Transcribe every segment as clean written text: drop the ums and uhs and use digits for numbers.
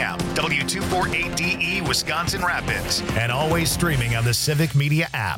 a.m., W248DE Wisconsin Rapids, and always streaming on the Civic Media app.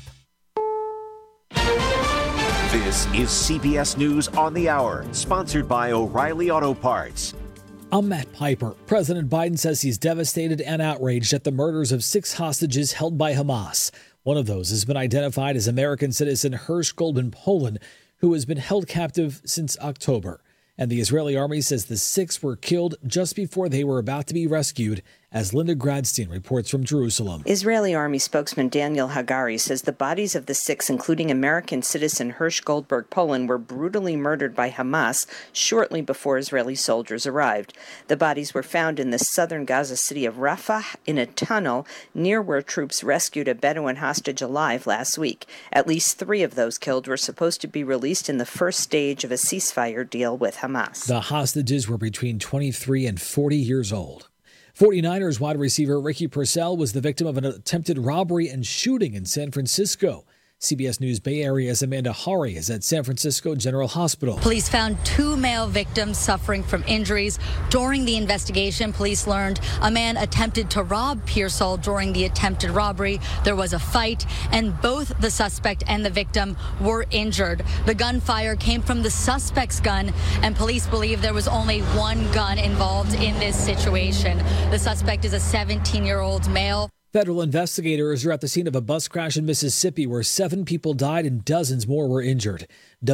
This is CBS News on the Hour, sponsored by O'Reilly Auto Parts. I'm Matt Piper. President Biden says he's devastated and outraged at the murders of 6 hostages held by Hamas. One of those has been identified as American citizen Hersh Goldman Poland, who has been held captive since October. And the Israeli army says the 6 were killed just before they were about to be rescued, as Linda Gradstein reports from Jerusalem. Israeli army spokesman Daniel Hagari says the bodies of the 6, including American citizen Hersh Goldberg Poland, were brutally murdered by Hamas shortly before Israeli soldiers arrived. The bodies were found in the southern Gaza city of Rafah in a tunnel near where troops rescued a Bedouin hostage alive last week. At least 3 of those killed were supposed to be released in the first stage of a ceasefire deal with Hamas. The hostages were between 23 and 40 years old. 49ers wide receiver Ricky Purcell was the victim of an attempted robbery and shooting in San Francisco. CBS News Bay Area's Amanda Hari is at San Francisco General Hospital. Police found 2 male victims suffering from injuries. During the investigation, police learned a man attempted to rob Pearsall during the attempted robbery. There was a fight, and both the suspect and the victim were injured. The gunfire came from the suspect's gun, and police believe there was only one gun involved in this situation. The suspect is a 17-year-old male. Federal investigators are at the scene of a bus crash in Mississippi where 7 people died and dozens more were injured.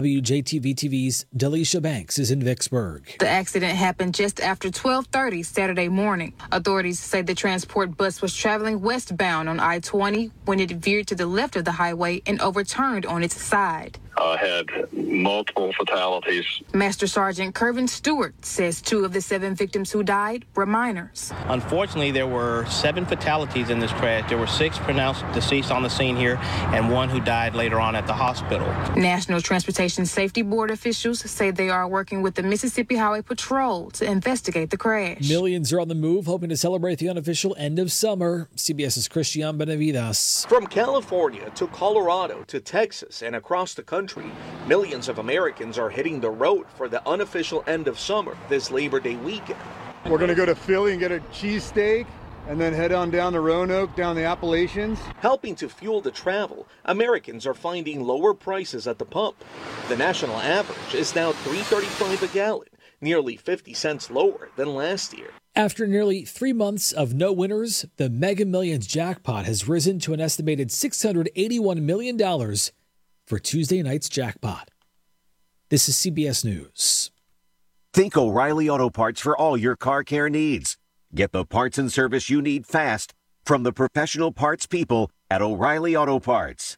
WJTV-TV's Delisha Banks is in Vicksburg. The accident happened just after 12:30 Saturday morning. Authorities say the transport bus was traveling westbound on I-20 when it veered to the left of the highway and overturned on its side. Had multiple fatalities. Master Sergeant Kervin Stewart says 2 of the 7 victims who died were minors. Unfortunately, there were 7 fatalities in this crash. There were 6 pronounced deceased on the scene here and 1 who died later on at the hospital. National Transportation Safety Board officials say they are working with the Mississippi Highway Patrol to investigate the crash. Millions are on the move, hoping to celebrate the unofficial end of summer. CBS's Christian Benavides. From California to Colorado to Texas and across the country, millions of Americans are hitting the road for the unofficial end of summer this Labor Day weekend. We're going to go to Philly and get a cheesesteak and then head on down the Roanoke, down the Appalachians. Helping to fuel the travel, Americans are finding lower prices at the pump. The national average is now $3.35 a gallon, nearly 50 cents lower than last year. After nearly 3 months of no winners, the Mega Millions jackpot has risen to an estimated $681 million for Tuesday night's jackpot. This is CBS News. Think O'Reilly Auto Parts for all your car care needs. Get the parts and service you need fast from the professional parts people at O'Reilly Auto Parts.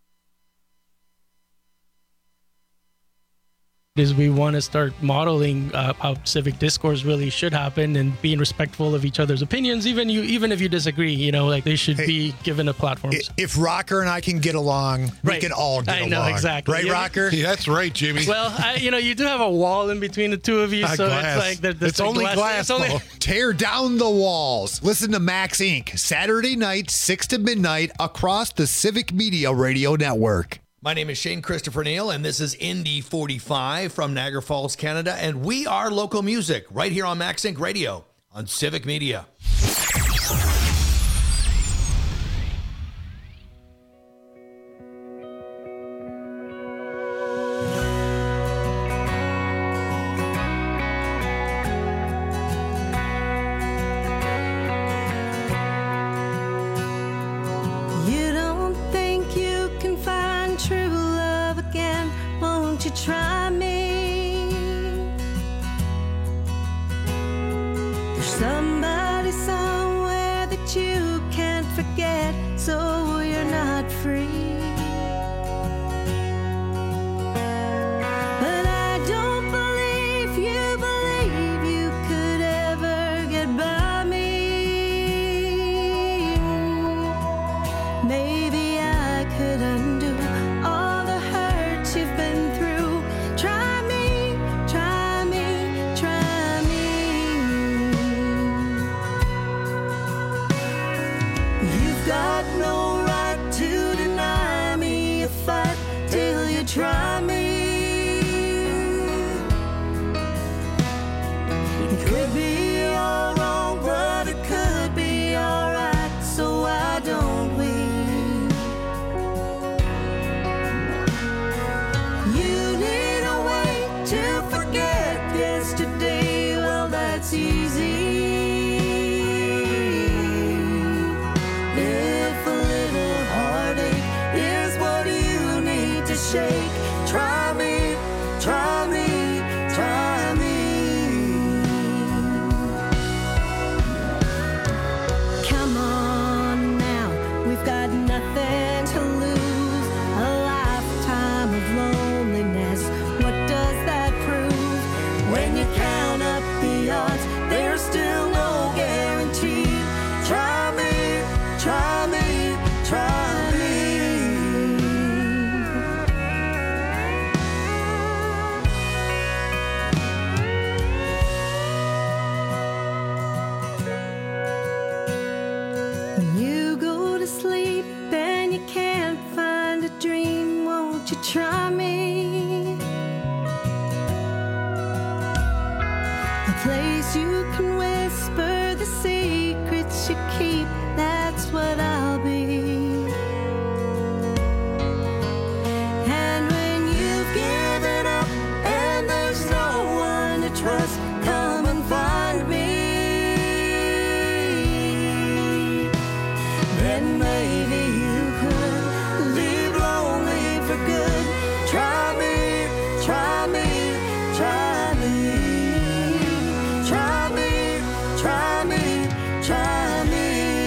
Is we want to start modeling how civic discourse really should happen and being respectful of each other's opinions, even if you disagree, like they should be given a platform. If Rocker and I can get along, we can all get along. I know, exactly. Right, Rocker? Yeah, that's right, Jimmy. Well, you do have a wall in between the two of you, so glass. it's like it's only glass. Tear down the walls. Listen to Max Inc. Saturday night, 6 to midnight across the Civic Media Radio Network. My name is Shane Christopher Neal, and this is Indy 45 from Niagara Falls, Canada, and we are local music right here on Max Inc. Radio on Civic Media. Try me. There's somebody somewhere that you can't forget, so you're not free. But I don't believe you could ever get by me. Maybe I could undo all the hurt you've been through. Try me, try me, try me. You've got no right to deny place you can whisper the secrets you keep. That's what I'll be. And when you've given up and there's no one to trust, come and find me. Then maybe you could leave lonely for good. Try me, try me, try me. Try me, try me, try me.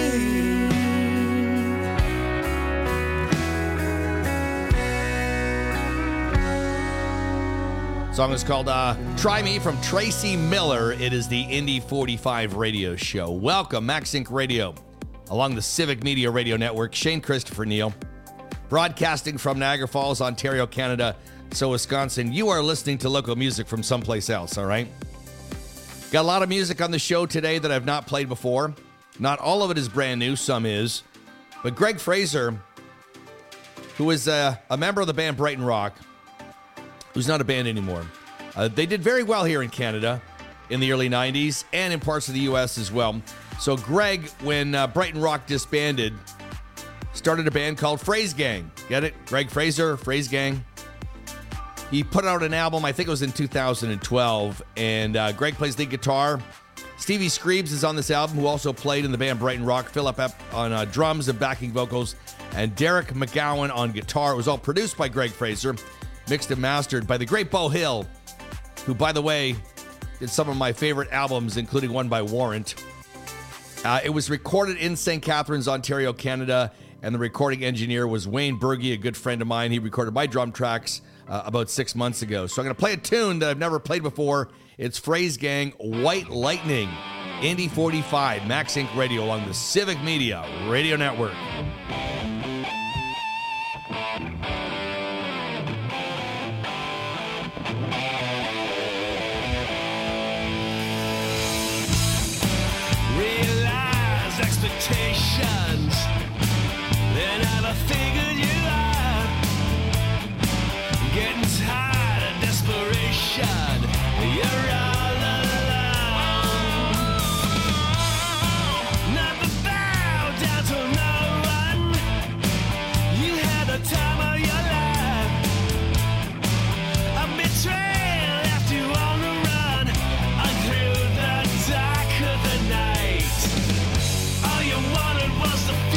Song is called Try Me from Tracy Miller. It is the Indy 45 radio show. Welcome, Max Inc. Radio, along the Civic Media Radio Network. Shane Christopher Neal, broadcasting from Niagara Falls, Ontario, Canada. So, Wisconsin, you are listening to local music from someplace else, all right? Got a lot of music on the show today that I've not played before. Not all of it is brand new, some is. But Greg Fraser, who is a member of the band Brighton Rock, who's not a band anymore. They did very well here in Canada in the early 90s and in parts of the U.S. as well. So Greg, when Brighton Rock disbanded, started a band called Phrase Gang. Get it? Greg Fraser, Phrase Gang. He put out an album, I think it was in 2012, and Greg plays lead guitar. Stevie Screebs is on this album, who also played in the band Brighton Rock. Philip Epp on drums and backing vocals, and Derek McGowan on guitar. It was all produced by Greg Fraser, mixed and mastered by the great Beau Hill, who, by the way, did some of my favorite albums, including one by Warrant. It was recorded in St. Catharines, Ontario, Canada, and the recording engineer was Wayne Berge, a good friend of mine. He recorded my drum tracks about 6 months ago. So I'm going to play a tune that I've never played before. It's Phrase Gang, White Lightning, Indy 45, Max Inc. Radio, along the Civic Media Radio Network. Realize expectations, they never figured you out. Getting tired of desperation, you're all alone. Never bow down to no one. You had the time of your life. A betrayal left you on the run, and through the dark of the night. All you wanted was the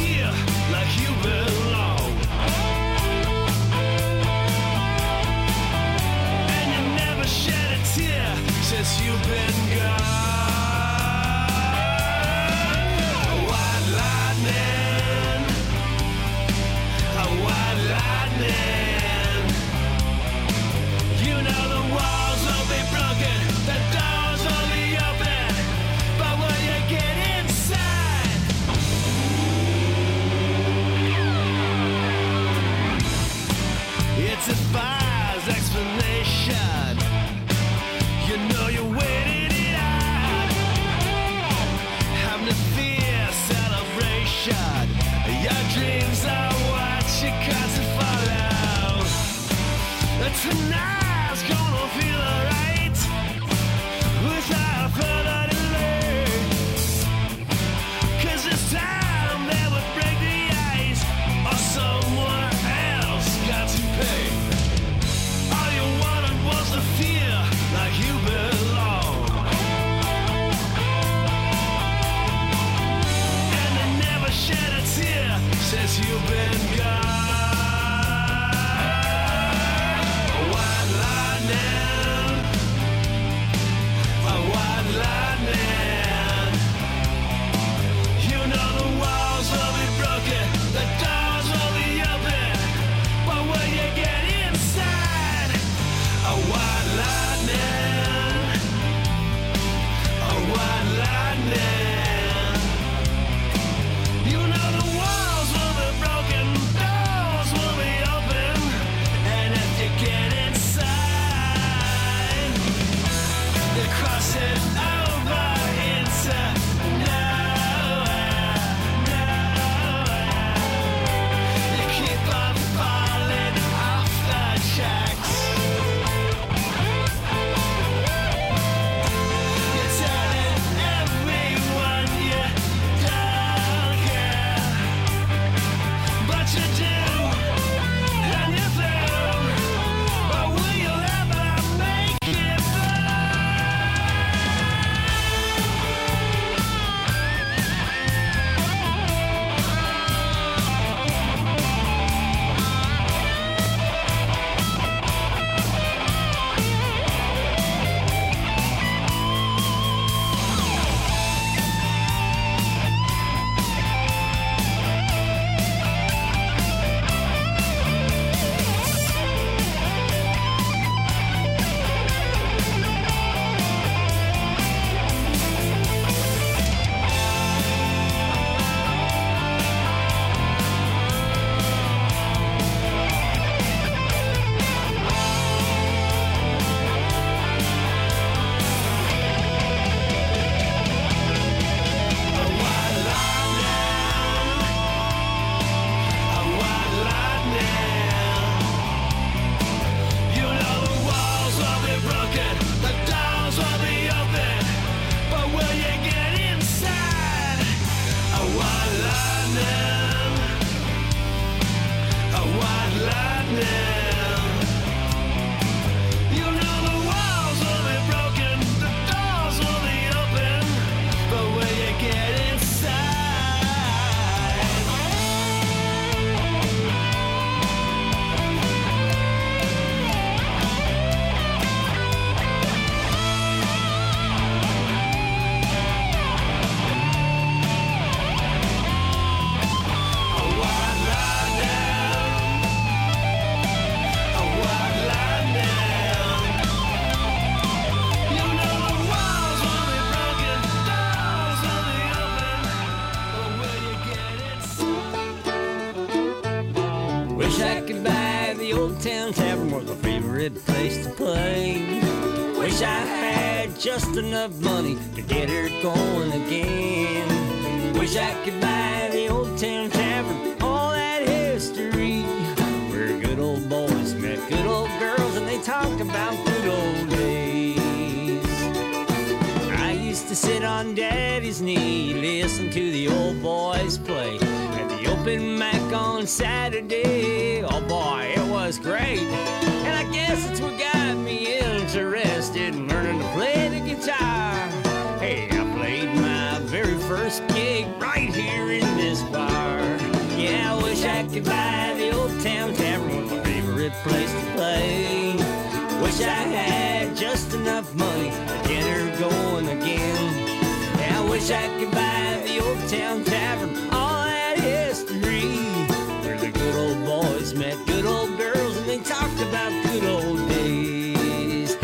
Old Town Tavern was my favorite place to play. Wish I had just enough money to get her going again. Wish I could buy the Old Town Tavern, all that history, where good old boys met good old girls and they talked about good old days. I used to sit on Daddy's knee, listen to the old boys play at the open mic on Saturday. Oh boy, it was great. And I guess it's what got me interested in learning to play the guitar. Hey, I played my very first gig right here in this bar. Yeah, I wish I could buy the Old Town Tavern, was my favorite place to play. Wish I had just enough money to get her going again. Yeah, I wish I could buy the Old Town Tavern, all that history, where the good old boys met good old girls and they talked about good old days.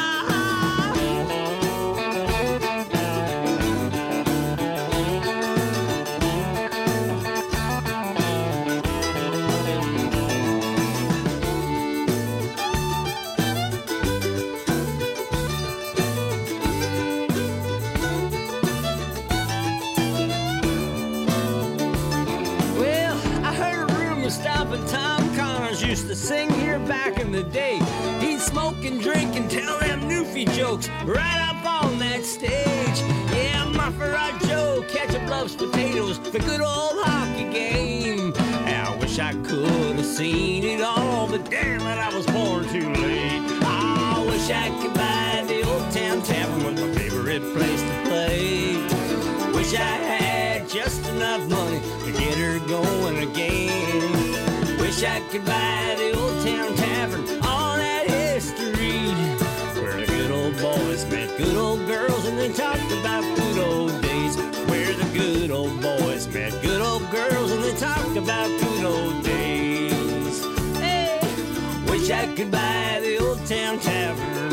Tom Connors used to sing here back in the day. He'd smoke and drink and tell them newfie jokes right up on that stage. Yeah, Muffin Joe, ketchup loves potatoes, the good old hockey game. I wish I could have seen it all, but damn it, I was born too late. I wish I could buy the Old Town Tavern, was my favorite place to play. Wish I had just enough money to get her going again. Wish I could buy the Old Town Tavern, all that history, where the good old boys met good old girls and they talked about good old days. Where the good old boys met good old girls and they talked about good old days. Hey, wish I could buy the Old Town Tavern.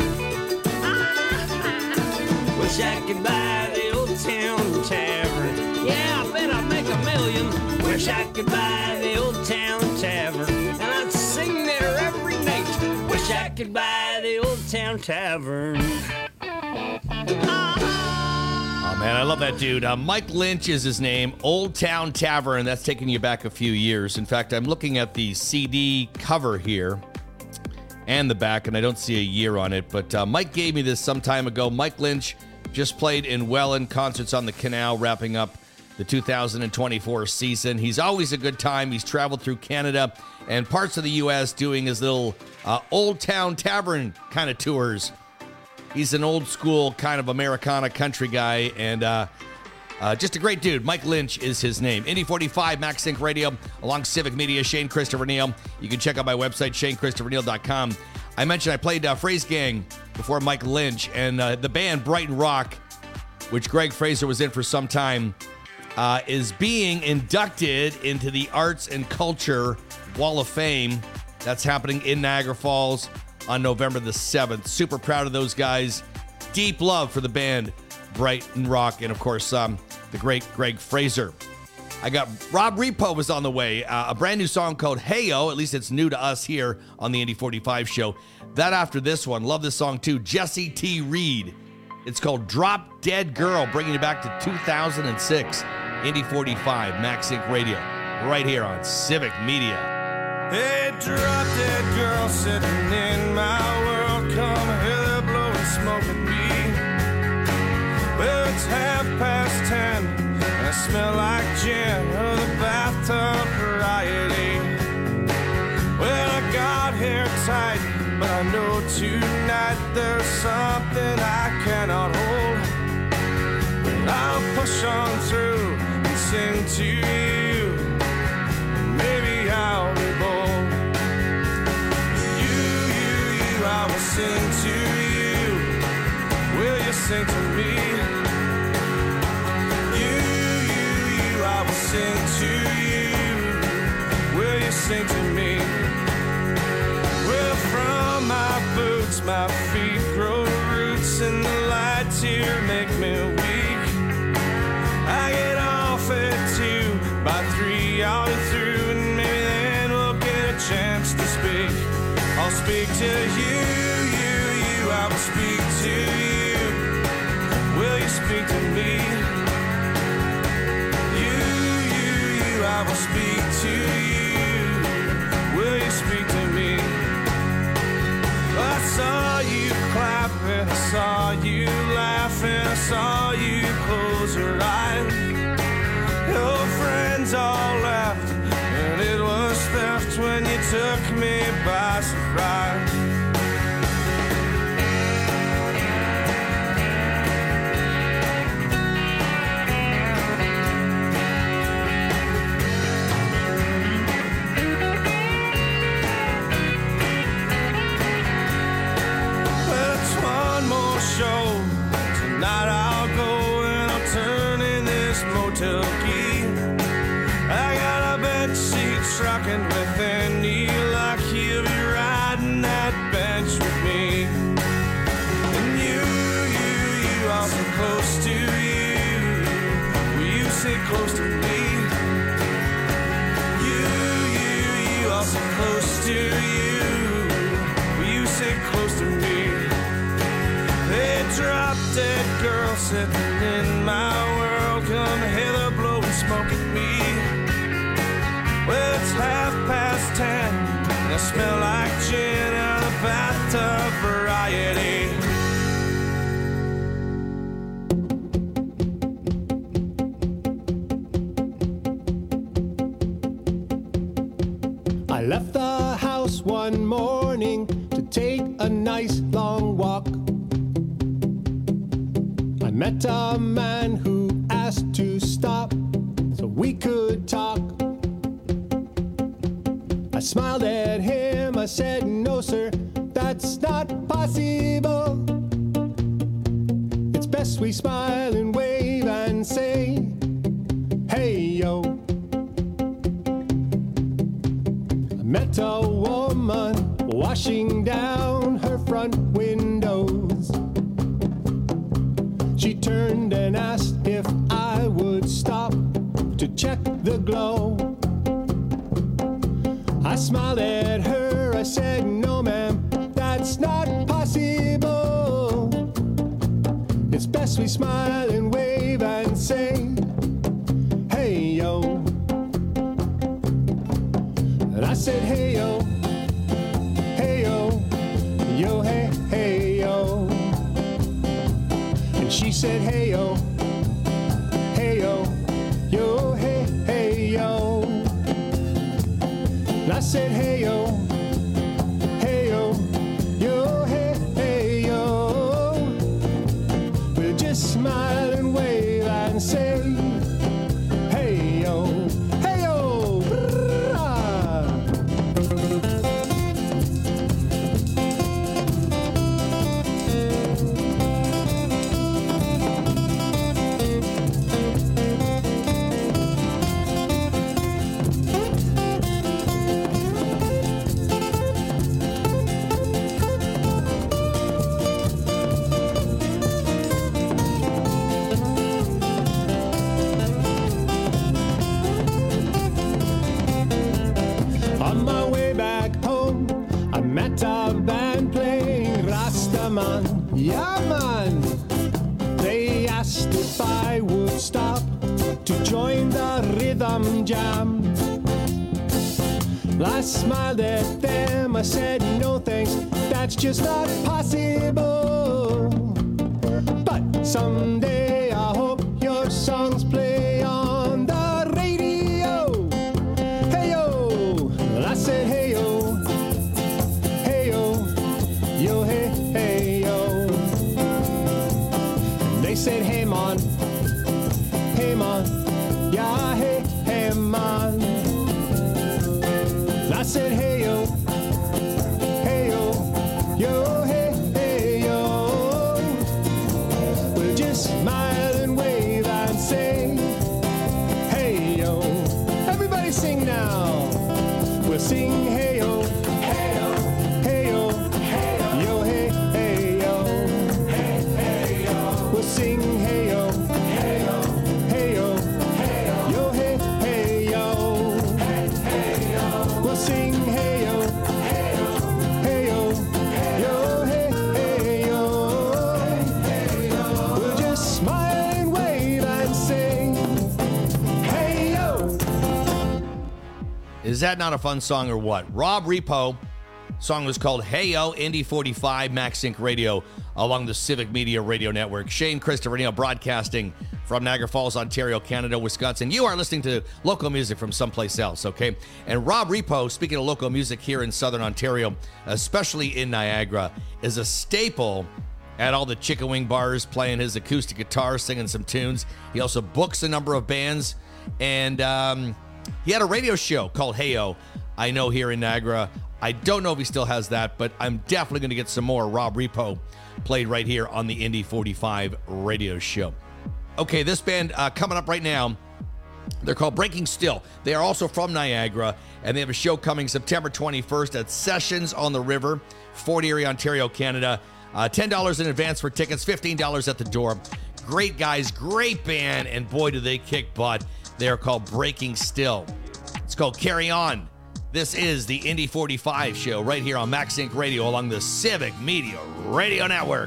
Wish I could buy the Old Town Tavern. Yeah, I bet I'd make $1 million. Wish I could buy the Old Town Tavern, and I'd sing there every night. Wish I could buy the Old Town Tavern. Oh man, I love that dude. Mike Lynch is his name. Old Town Tavern. That's taking you back a few years. In fact, I'm looking at the CD cover here and the back, and I don't see a year on it. But Mike gave me this some time ago. Mike Lynch just played in Welland, concerts on the Canal, wrapping up the 2024 season. He's always a good time. He's traveled through Canada and parts of the U.S. doing his little Old Town Tavern kind of tours. He's an old school kind of Americana country guy, and just a great dude. Mike Lynch is his name. Indy 45, Max Inc. Radio, along Civic Media, Shane Christopher Neal. You can check out my website, ShaneChristopherNeal.com. I mentioned I played Phrase Gang before Mike Lynch, and the band Brighton Rock, which Greg Fraser was in for some time, is being inducted into the Arts and Culture Wall of Fame. That's happening in Niagara Falls on November the 7th. Super proud of those guys. Deep love for the band Brighton Rock, and of course, the great Greg Fraser. I got Rob Repo was on the way. A brand new song called Heyo. At least it's new to us here on the Indy 45 show. That after this one. Love this song too. Jesse T. Reed. It's called Drop Dead Girl, bringing you back to 2006. Indy 45, Max Inc. Radio, right here on Civic Media. Hey, drop dead girl sitting in my world. Come here, blowing smoke at me. Well, it's 10:30, and I smell like gin or the bathtub variety. Well, I got hair tight, but I know tonight there's something I cannot hold. But I'll push on through and sing to you. Maybe I'll be bold. You, I will sing to you. Will you sing to me? You, I will sing to you. Will you sing to me? Well, from my boots, my feet grow roots, and the lights here make me weak. I get off at 2, by 3 I'll be through, and maybe then we'll get a chance to speak. I'll speak to you, I will speak to you. Will you speak to me? You, I will speak to you. Will you speak to me? I saw you clapping, I saw you laughing, I saw you close your eyes. Your friends all left, and it was theft when you took me by surprise. Tonight I'll go and I'll turn in this motel key. I got a bed sheet trucking with Andy, like he'll be riding that bench with me. And you, I'll sit close to you. Will you sit close to me? You, I'll sit close to you. Will you sit close to me? A drop-dead girl sitting in my world. Come hither, blow and smoke at me. Well, it's 10:30, and I smell like gin out of the bathtub variety. I left the house one morning to take a nice long walk. I met a man who asked to stop so we could talk. I smiled at him, I said, no sir, that's not possible. It's best we smile and wave and say, hey yo. I met a woman washing down her front windows. She turned and asked if I would stop to check the glow. I smiled at her, I said, no ma'am, that's not possible. It's best we smile and wave and say, hey yo. And I said, hey yo, hey yo, yo, hey, hey yo. And she said, hey yo, hey yo, yo, hey, hey yo. And I said, hey yo, hey yo, yo, hey, hey yo. We'll just smile and wave and say, hey yo, hey yo. On my way back home, I met a band playing Rastaman. Yeah, man. They asked if I would stop to join the rhythm jam. I smiled at them, I said, no thanks, that's just not possible. But someday I hope your songs play on the radio. Hey yo, well, I said, hey yo, hey yo, yo, hey, hey yo. And they said, hey man, yeah, hey, hey man. And I said, hey yo, yo, hey, hey yo. We'll just smile and wave and say, hey yo. Everybody sing now. We'll sing, hey yo, hey yo, hey yo, hey yo, yo, hey, hey yo, hey, hey yo. We'll sing, hey yo, hey yo, hey yo, hey yo, yo, hey, hey yo, hey, hey yo. We'll sing, hey yo, hey yo, hey Is that not a fun song or what? Rob Repo. Song was called Hey Yo, Indy 45, Max Sync Radio, along the Civic Media Radio Network. Shane Christopher Neal broadcasting from Niagara Falls, Ontario, Canada, Wisconsin. You are listening to local music from someplace else, okay? And Rob Repo, speaking of local music here in Southern Ontario, especially in Niagara, is a staple at all the chicken wing bars, playing his acoustic guitar, singing some tunes. He also books a number of bands, and he had a radio show called Hey Yo, I know, here in Niagara. I don't know if he still has that, but I'm definitely going to get some more Rob Repo played right here on the Indy 45 radio show. Okay, this band coming up right now, they're called Breaking Still. They are also from Niagara, and they have a show coming September 21st at Sessions on the River, Fort Erie, Ontario, Canada. $10 in advance for tickets, $15 at the door. Great guys, great band, and boy, do they kick butt. They are called Breaking Still. It's called Carry On. This is the Indy 45 show right here on Max Sync Radio along the Civic Media Radio Network.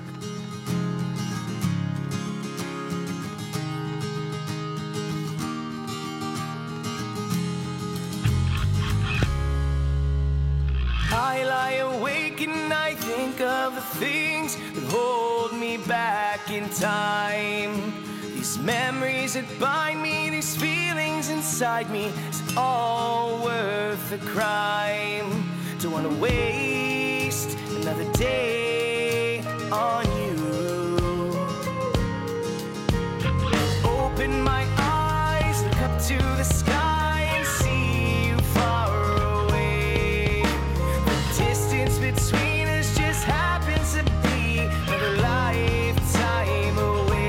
I lie awake and I think of the things that hold me back in time. These memories that bind me, these feelings inside me, is it all worth the crime? Don't wanna waste another day on you. Open my eyes, look up to the sky and see you far away. The distance between us just happens to be another lifetime away.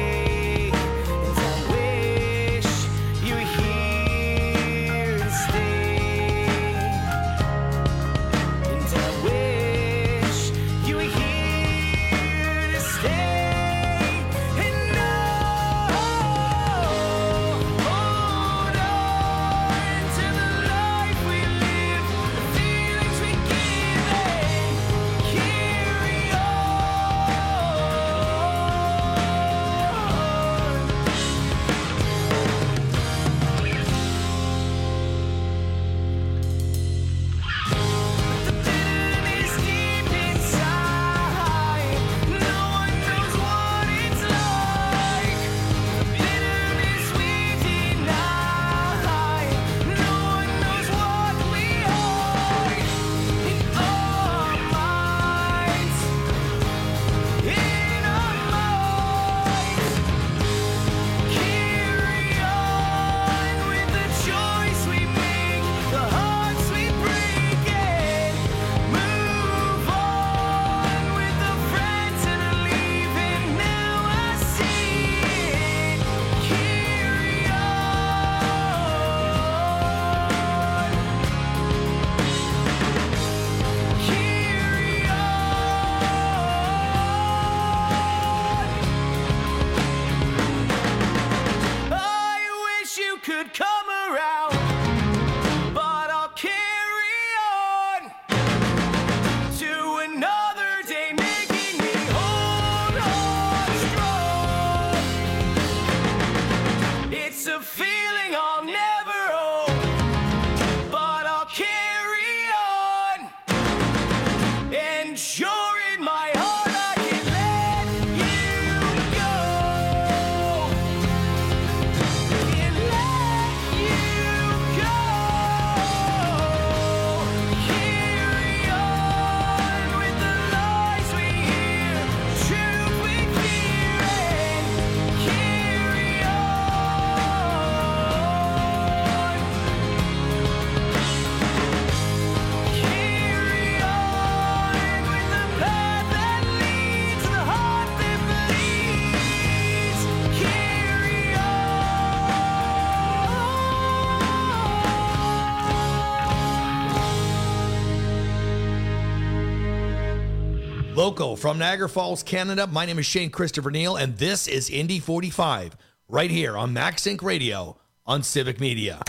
Local from Niagara Falls, Canada, my name is Shane Christopher Neal, and this is Indy 45, right here on Max Sync Radio on Civic Media.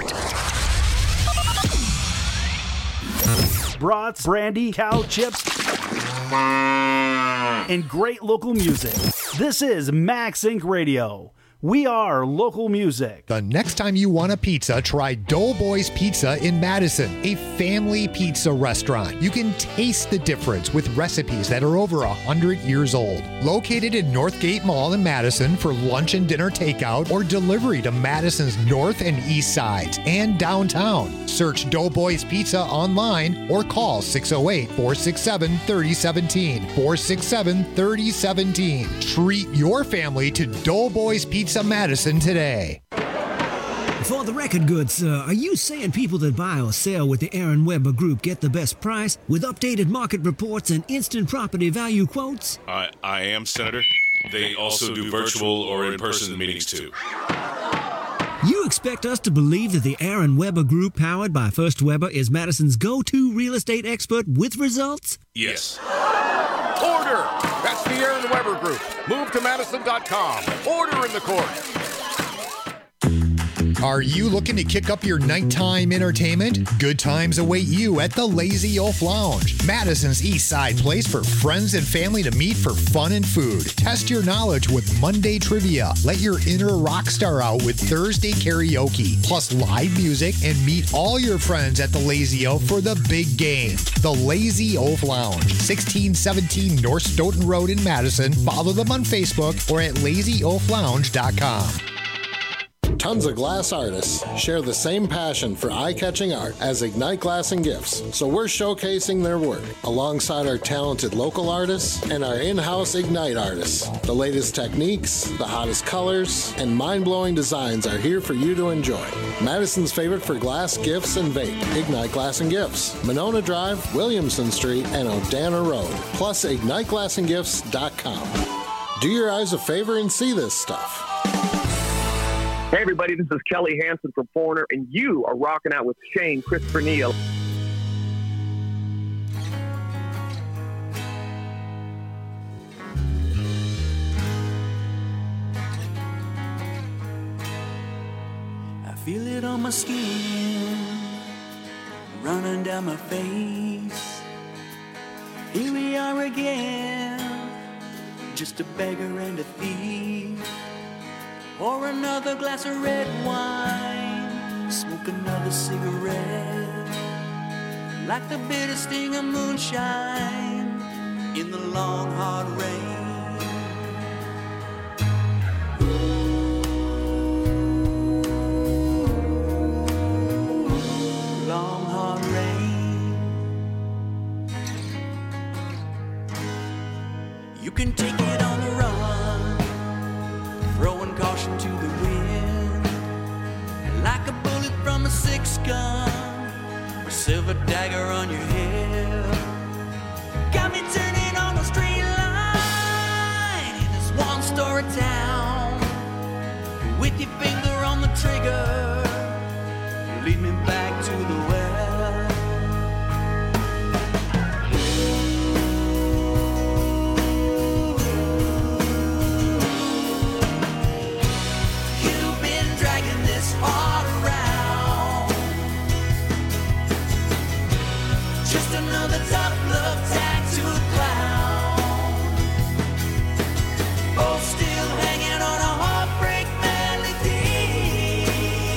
Brats, brandy, cow chips, and great local music. This is Max Sync Radio. We are local music. The next time you want a pizza, try Doughboys Pizza in Madison, a family pizza restaurant. You can taste the difference with recipes that are over 100 years old. Located in Northgate Mall in Madison for lunch and dinner takeout or delivery to Madison's north and east sides and downtown. Search Doughboys Pizza online or call 608-467-3017. 467-3017. Treat your family to Doughboys Pizza Madison today. For the record goods, are you saying people that buy or sell with the Aaron Weber Group get the best price with updated market reports and instant property value quotes? I am, Senator. They also do virtual or in-person meetings, too. You expect us to believe that the Aaron Weber Group, powered by First Weber, is Madison's go-to real estate expert with results? Yes. Order! That's the Aaron Weber Group. Move to Madison.com. Order in the court. Are you looking to kick up your nighttime entertainment? Good times await you at the Lazy Oaf Lounge, Madison's East Side place for friends and family to meet for fun and food. Test your knowledge with Monday trivia. Let your inner rock star out with Thursday karaoke, plus live music, and meet all your friends at the Lazy Oaf for the big game. The Lazy Oaf Lounge, 1617 North Stoughton Road in Madison. Follow them on Facebook or at lazyoaflounge.com. Tons of glass artists share the same passion for eye-catching art as Ignite Glass and Gifts, so we're showcasing their work alongside our talented local artists and our in-house Ignite artists. The latest techniques, the hottest colors, and mind-blowing designs are here for you to enjoy. Madison's favorite for glass, gifts, and vape, Ignite Glass and Gifts, Monona Drive, Williamson Street, and O'Dana Road, plus IgniteGlassandGifts.com. Do your eyes a favor and see this stuff. Hey everybody, this is Kelly Hansen from Foreigner, and you are rocking out with Shane Christopher Neal. I feel it on my skin, running down my face. Here we are again, just a beggar and a thief. Pour another glass of red wine, smoke another cigarette, like the bitter sting of moonshine in the long hard rain. Long hard rain. You can take it on the run, throwing caution to the wind, like a bullet from a six gun, or silver dagger on your head. Got me turning on a straight line in this one-story town, with your finger on the trigger, lead me back to the well. Just another tough love tattooed clown, both still hanging on a heartbreak melody,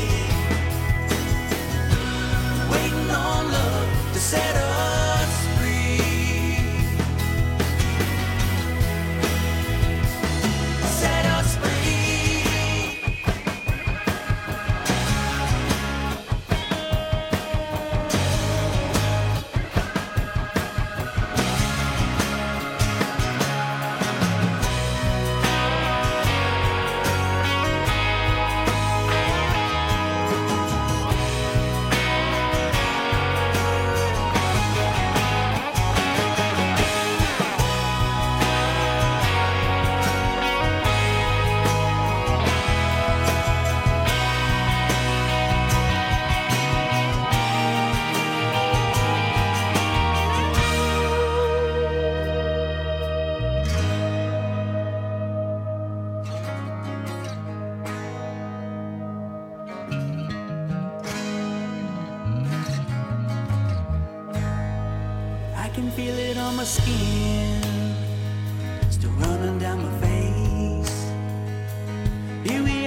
waiting on love to set us free. Set us free. I can feel it on my skin, still running down my face. Here we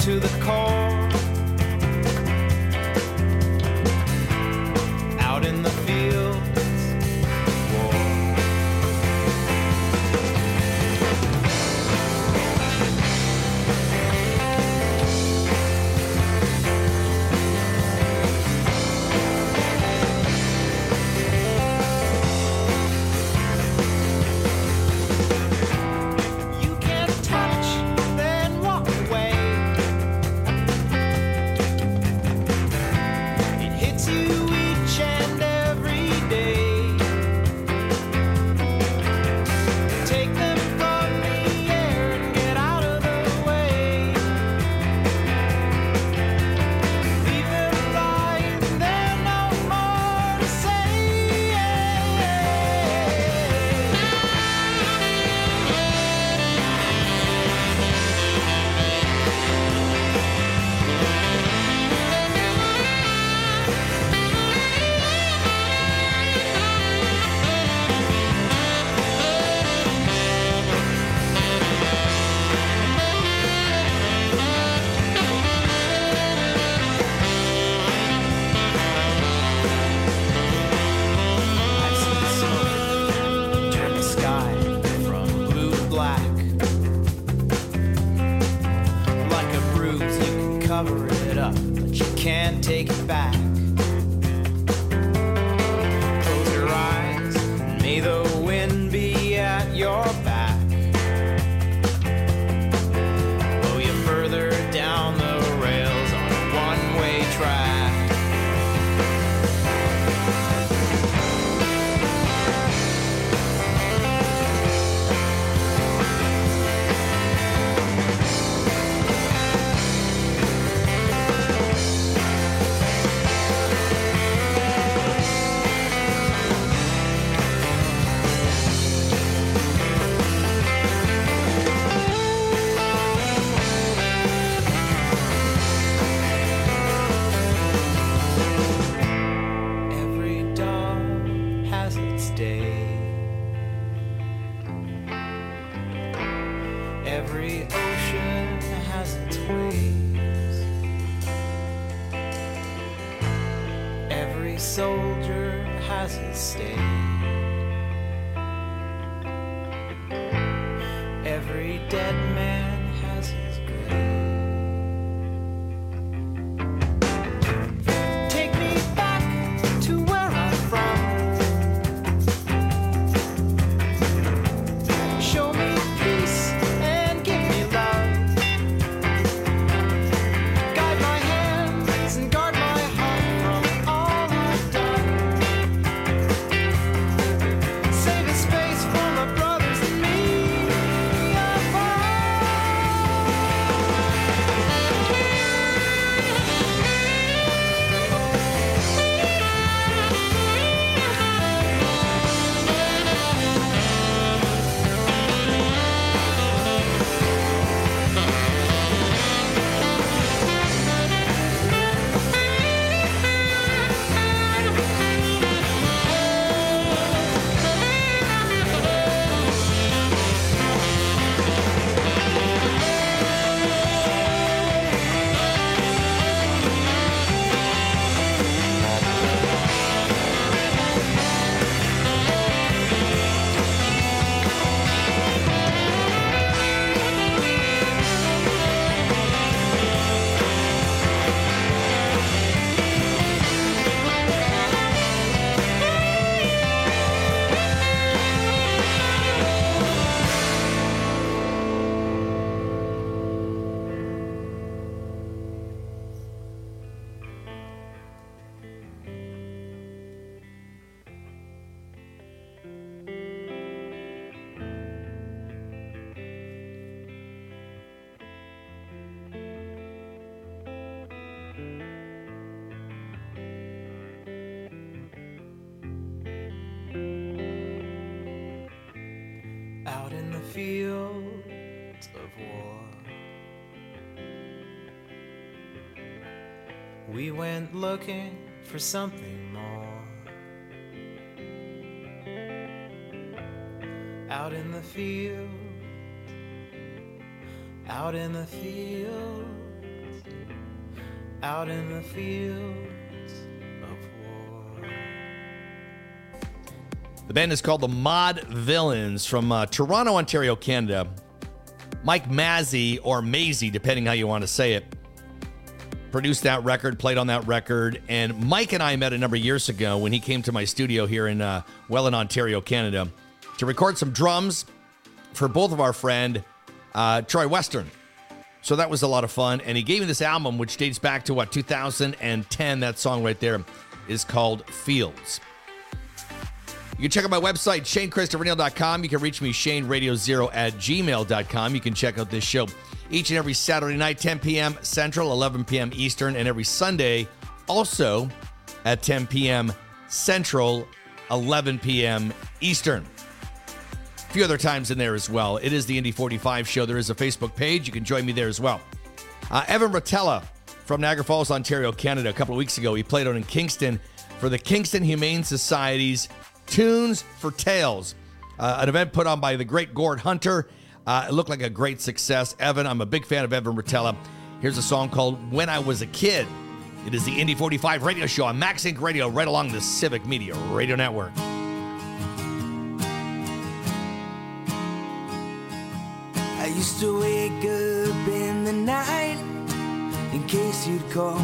to the core. Out in the fields, war. You can't touch, then walk away. It hits you each and every day. Take them from the air and get out of the way. Leave them lying there, no more to say. I've seen smoke turn the sky from blue to black. Like a bruise, you can cover it up, but you can't take it back. Close your eyes, and may the wind be at your back. Blow you further down the rails on a one-way track. Every dawn has its day. Every ocean has its waves. Every soldier has his state. Every dead man has his grave. Take me back to where I'm from. Show me peace and give me love. Guide my hands and guard my heart from all I've done. Save a space for my brothers and me out in the fields of war. We went looking for something more. Out in the field, out in the field. out in the fields of war. The band is called the Mod Villains from Toronto, Ontario, Canada. Mike Mazzy, or Maisie, depending how you want to say it, produced that record, played on that record. And Mike and I met a number of years ago when he came to my studio here in Welland, Ontario, Canada, to record some drums for both of our friend Troy Western. So that was a lot of fun. And he gave me this album, which dates back to, 2010. That song right there is called Fields. You can check out my website, ShaneChristopherNeil.com. You can reach me, ShaneRadio0@gmail.com. You can check out this show each and every Saturday night, 10 p.m. Central, 11 p.m. Eastern, and every Sunday also at 10 p.m. Central, 11 p.m. Eastern. A few other times in there as well. It is the Indy 45 show. There is a Facebook page. You can join me there as well. Evan Rotella from Niagara Falls, Ontario, Canada. A couple of weeks ago, he played out in Kingston for the Kingston Humane Society's Tunes for Tales, an event put on by the great Gord Hunter. It looked like a great success. Evan, I'm a big fan of Evan Rotella. Here's a song called When I Was a Kid. It is the Indy 45 radio show on Max Inc. Radio, right along the Civic Media Radio Network. I used to wake up in the night in case you'd call.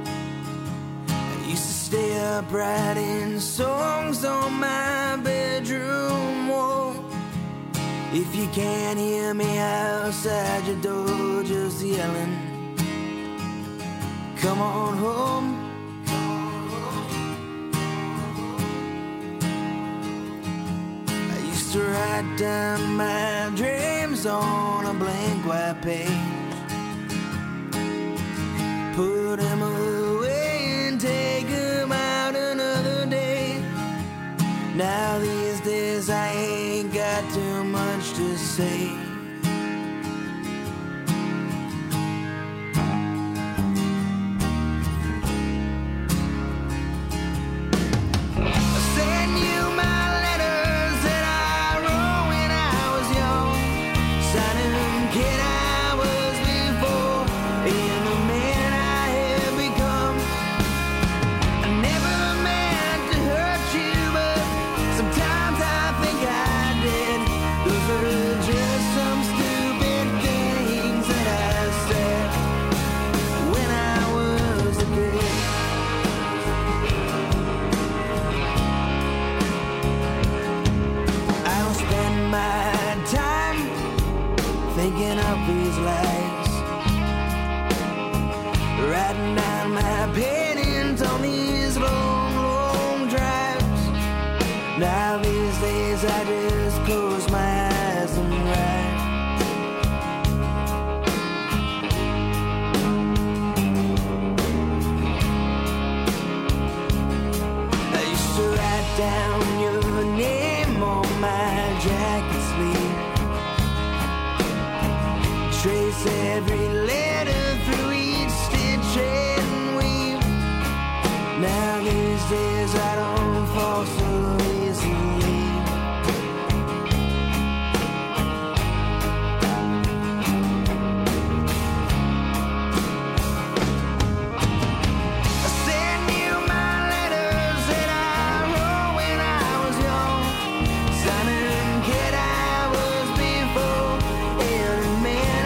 I used to stay up writing songs on my bedroom wall. If you can't hear me outside your door, just yelling, come on home. I used to write down my dreams on a blank white page, put them away and take them out another day. Now these days I ain't got too much to say. Thinking of these lies, writing down my paintings on these long, long drives. Now these days I just close my eyes and write. I used to write down your name on my jacket sleeve, trace every letter through each stitch and weave. Now these days I don't fall so easily. I send you my letters that I wrote when I was young, son and kid I was before, every man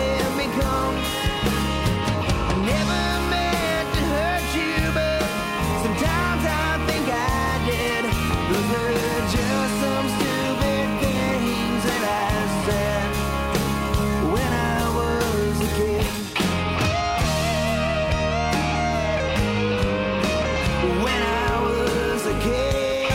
I never meant to hurt you, but sometimes I think I did. Those were just some stupid things that I said when I was a kid. When I was a kid.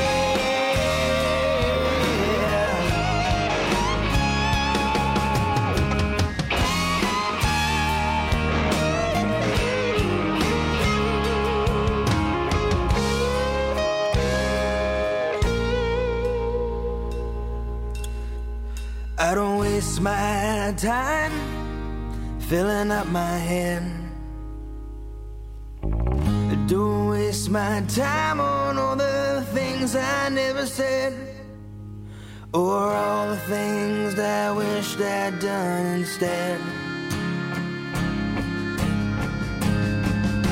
I don't waste my time filling up my head. I don't waste my time on all the things I never said, or all the things that I wished I'd done instead.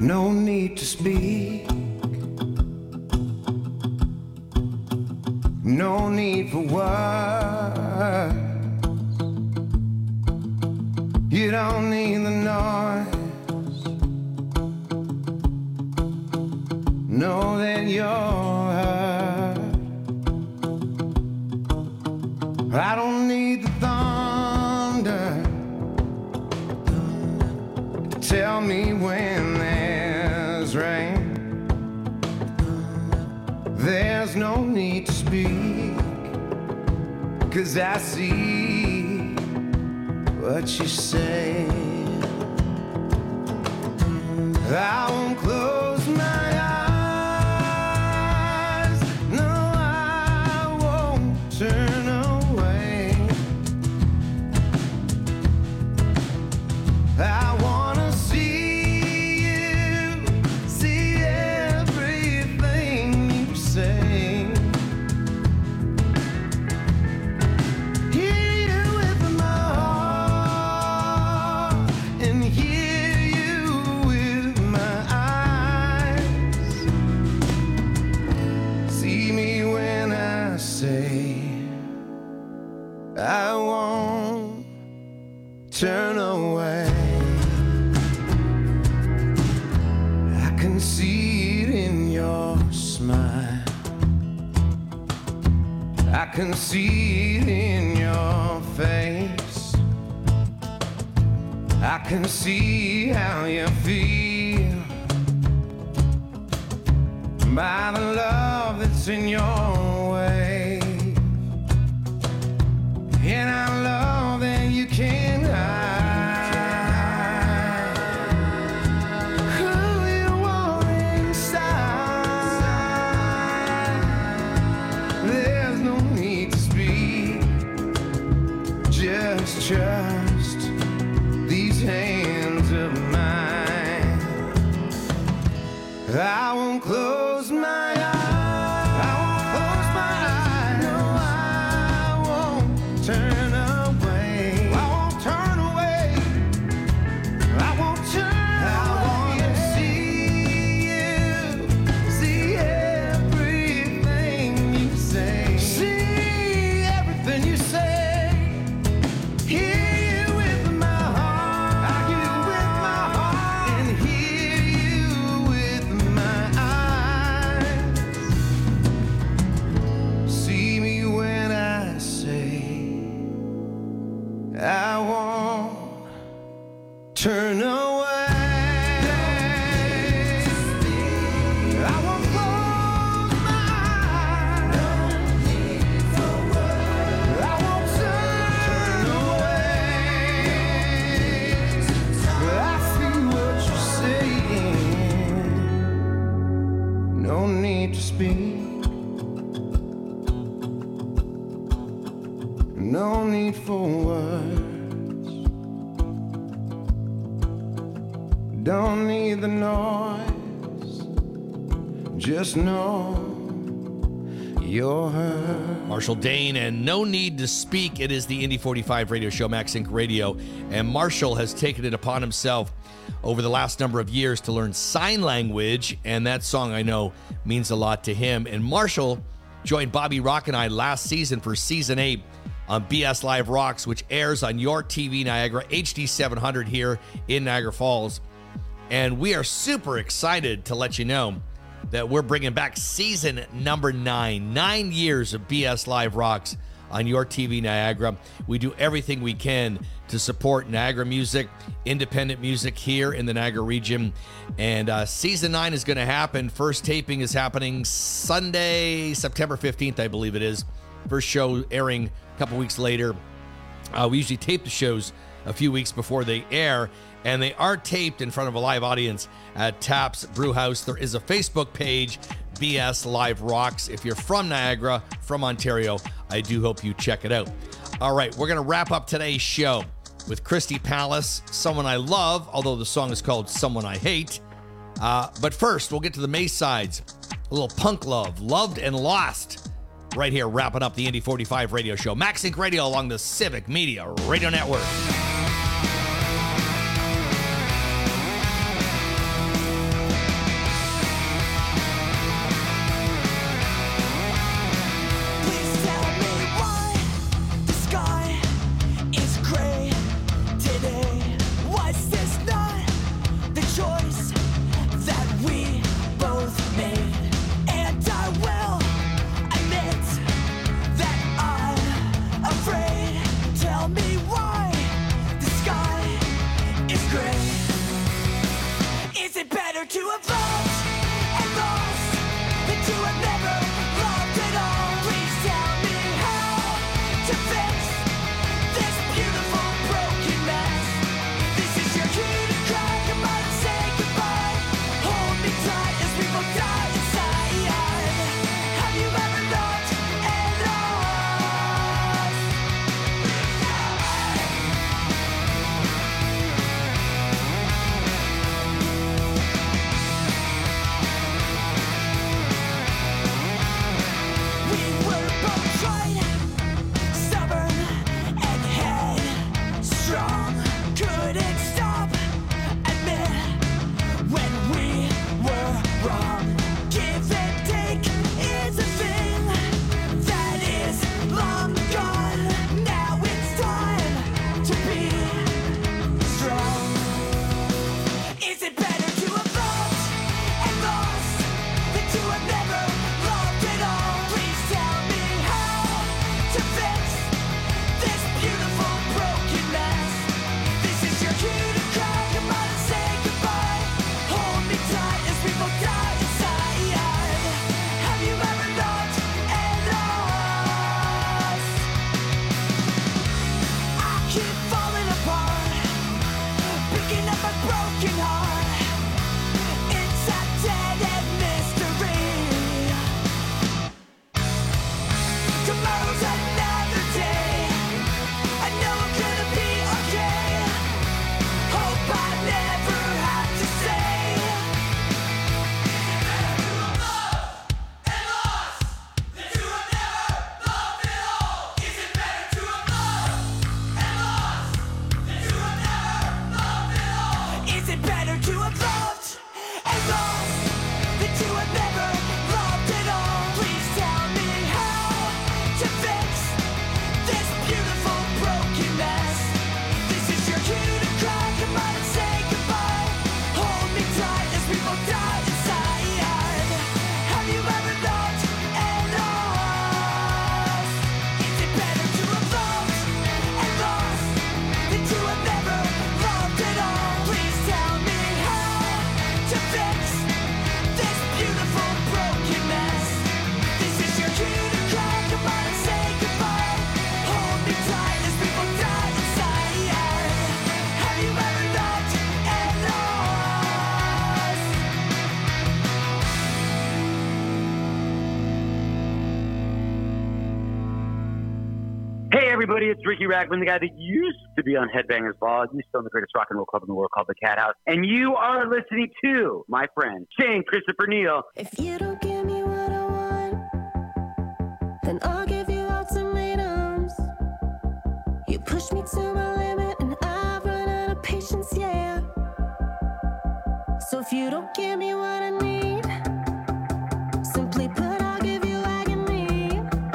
No need to speak. No need for words. You don't need the noise. Know that you're hurt. I don't need the thunder. Tell me when there's rain. There's no need to speak, 'cause I see what you say. I won't close my eyes. No, I won't turn away. I wanna see you, see everything you say. Hear you with my heart and hear you with my eyes. See me when I say I won't turn away. I can see it in your smile. I can see it in your face. I can see how you feel by the love that's in your way. And I love that you can't hide who you are inside. There's no need to speak. Just trust these hands of mine. I won't close my eyes. I won't close my eyes. No, I won't turn away. I won't turn away. I won't turn away. I wanna see you, see everything you say. See everything you say. Hear you with my heart. I hear you with my heart and hear you with my eyes. See me when I say I won't turn away. I won't close my eyes. I won't turn away. I see what you're saying. No need to speak. No need for words. Don't need the noise. Just know you're hurt. Marshall Dane and No Need to Speak. It is the Indy 45 radio show, Max Inc. Radio. And Marshall has taken it upon himself over the last number of years to learn sign language. And that song, I know, means a lot to him. And Marshall joined Bobby Rock and I last season for season 8 on BS Live Rocks, which airs on your TV Niagara, HD 700 here in Niagara Falls. And we are super excited to let you know that we're bringing back season number 9. 9 years of BS Live Rocks on your TV Niagara. We do everything we can to support Niagara music, independent music here in the Niagara region. And season 9 is going to happen. First taping is happening Sunday, September 15th, I believe it is. First show airing a couple weeks later. We usually tape the shows a few weeks before they air, and they are taped in front of a live audience at Taps Brewhouse. There is a Facebook page, BS Live Rocks. If you're from Niagara, from Ontario, I do hope you check it out. All right, we're going to wrap up today's show with Christy Palace, Someone I Love, although the song is called Someone I Hate. But first, we'll get to the Maysides. A little punk love, Loved and Lost, right here, wrapping up the Indy 45 radio show. Max Inc. Radio along the Civic Media Radio Network. Hey, everybody, it's Ricky Rackman, the guy that used to be on Headbangers Ball. He's still in the greatest rock and roll club in the world called the Cat House. And you are listening to my friend, Shane Christopher Neal. If you don't give me what I want, then I'll give you ultimatums. You push me to my limit and I've run out of patience, yeah. So if you don't give me what I need, simply put, I'll give you agony.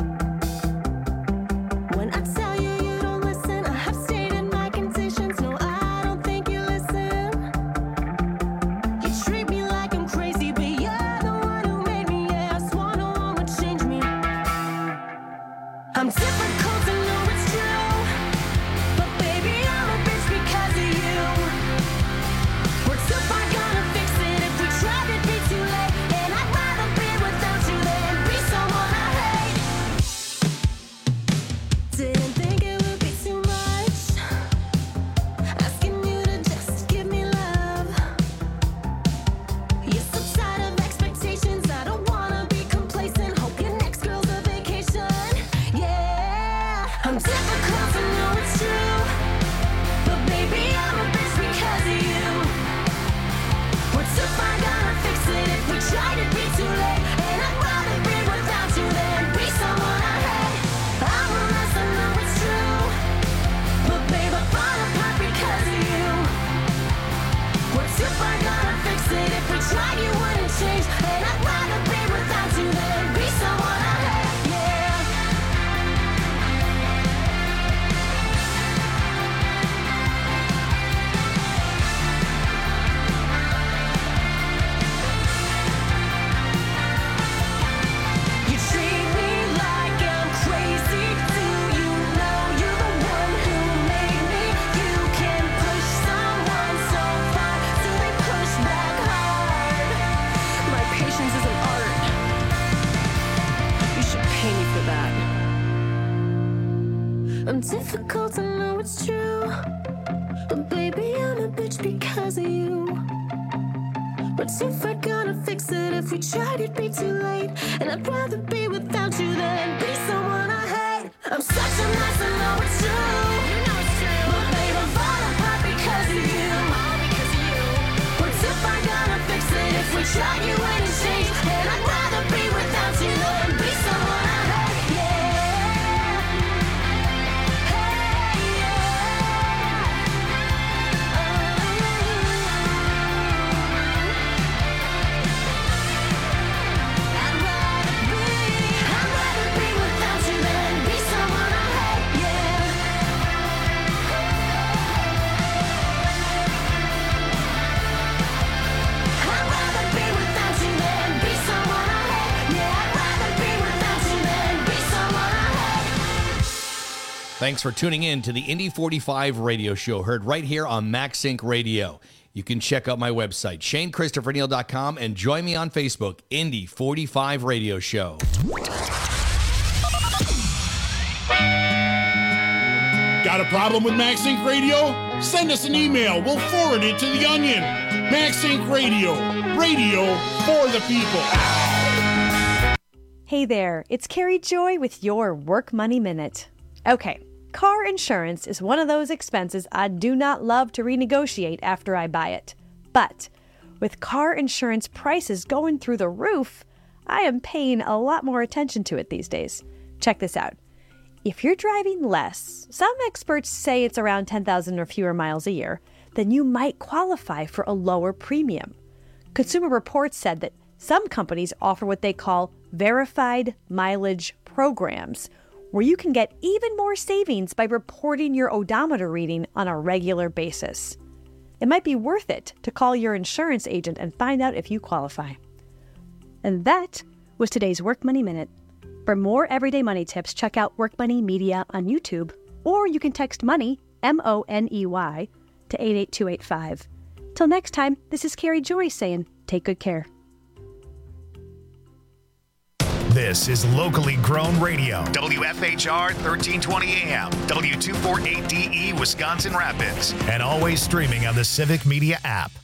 When I tell you you don't listen, I have stated my conditions. No, I don't think you listen. You treat me like I'm crazy, but you're the one who made me. Yeah, I swore no one would change me. I'm difficult to know it's true, but baby, I'm a bitch because of you. We're too far gonna fix it. If we tried, it'd be too late. And I'd rather be without you than be someone I hate. Didn't think it would be too much, asking you to just give me love. You're so tired of expectations. I don't wanna be complacent. Hope your next girl's a vacation. Yeah, I'm difficult to know it's true, but baby, I'm a bitch because of you. We're too far gonna fix it. If we tried, it'd be too late. And I'd rather be without you than be someone I hate. I'm a mess, I know it's true, but babe, I fall apart because of you. We're too far gonna fix it. If we tried, you wouldn't change. And I'd rather be without you than be someone I hate. Yeah. You treat me like I'm crazy. Do you know you're the one who made me? You can push someone so far till they push back hard. My patience is an art. You should pay me for that. I'm difficult to know it's true, but baby, I'm a bitch because of you. But if we're gonna fix it, if we tried, it'd be too late. And I'd rather be without you than be someone I hate. I'm such a mess, I know it's true. You know it's true. But babe, I'm falling apart because of you. All because of you. We're too far gonna fix it. If we tried, you wouldn't change. And I'd rather be without you than be someone I hate. Yeah. Hey, I'd rather be without you than be someone I hate. Yeah. I'd rather be without you than be someone I hate. Yeah, I'd rather be without you than be someone I hate. Thanks for tuning in to the Indy 45 radio show, heard right here on MaxSync Radio. You can check out my website, ShaneChristopherNeal.com, and join me on Facebook, Indy 45 Radio Show. Got a problem with MaxSync Radio? Send us an email. We'll forward it to The Onion. MaxSync Radio. Radio for the people. Hey there, it's Carrie Joy with your Work Money Minute. Okay, car insurance is one of those expenses I do not love to renegotiate after I buy it. But with car insurance prices going through the roof, I am paying a lot more attention to it these days. Check this out. If you're driving less, some experts say it's around 10,000 or fewer miles a year, then you might qualify for a lower premium. Consumer Reports said that some companies offer what they call verified mileage programs, where you can get even more savings by reporting your odometer reading on a regular basis. It might be worth it to call your insurance agent and find out if you qualify. And that was today's Work Money Minute. For more everyday money tips, check out Work Money Media on YouTube, or you can text MONEY, MONEY, to 88285. Till next time, this is Carrie Joy saying, take good care. This is locally grown radio. WFHR 1320 AM, W248DE, Wisconsin Rapids, and always streaming on the Civic Media app.